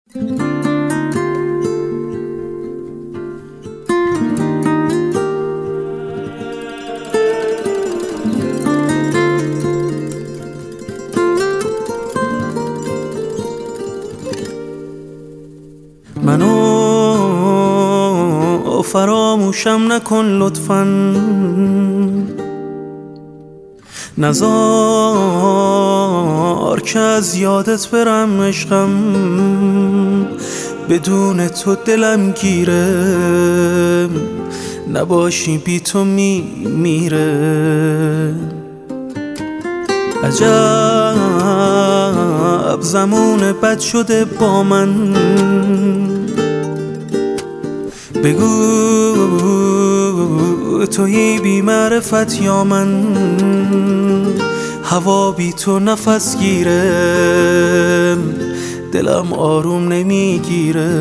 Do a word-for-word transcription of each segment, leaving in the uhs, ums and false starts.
منو فراموشم نکن لطفاً، نذار که از یادت برم عشقم، بدون تو دلم گیره، نباشی بی تو می میره. عجب زمان بد شده با من، بگو تویی بی معرفت یا من، هوا بی تو نفس گیره، دلم آروم نمیگیره.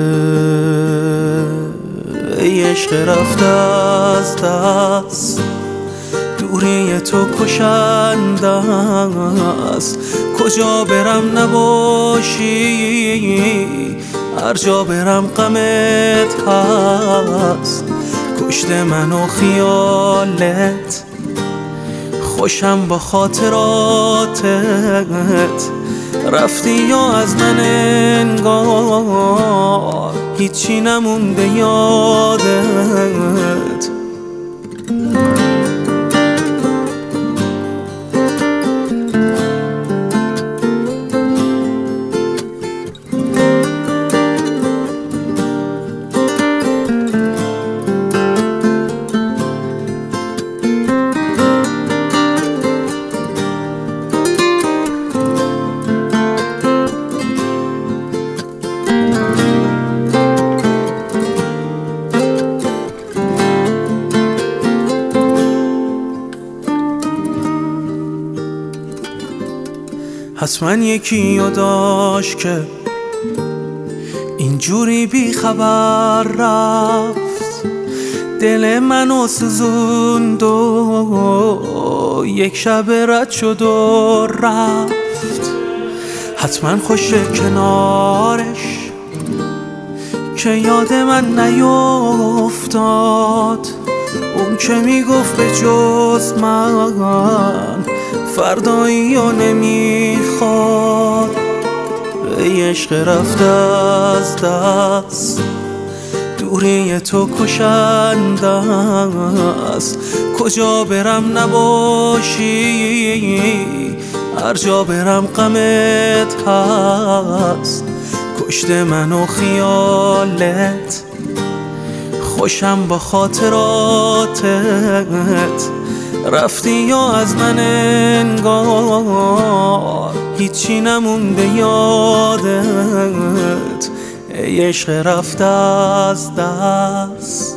ای عشق رفته از دست، دوری تو کشنده است. کجا برم نباشی، هر جا برم غمت هست. کشته منو خیالت، خوشم با خاطراتت. رفتی یا از من انگار هیچی نمونده یادت. حتما یکی رو داشت که اینجوری بی خبر رفت، دل منو سوزوند و یک شب رد شد و رفت. حتما خوشه کنارش که یاد من نیفتاد، اون که میگفت به جز من فردایی رو نمیخواد. ای عشق رفته از دست، دوری تو کشنده است. کجا برم نباشی، هر جا برم غمت هست. کشته منو خیالت، خوشم با خاطراتت. رفتی یا از من انگار هیچی نمونده یادت. ای عشق رفته از دست.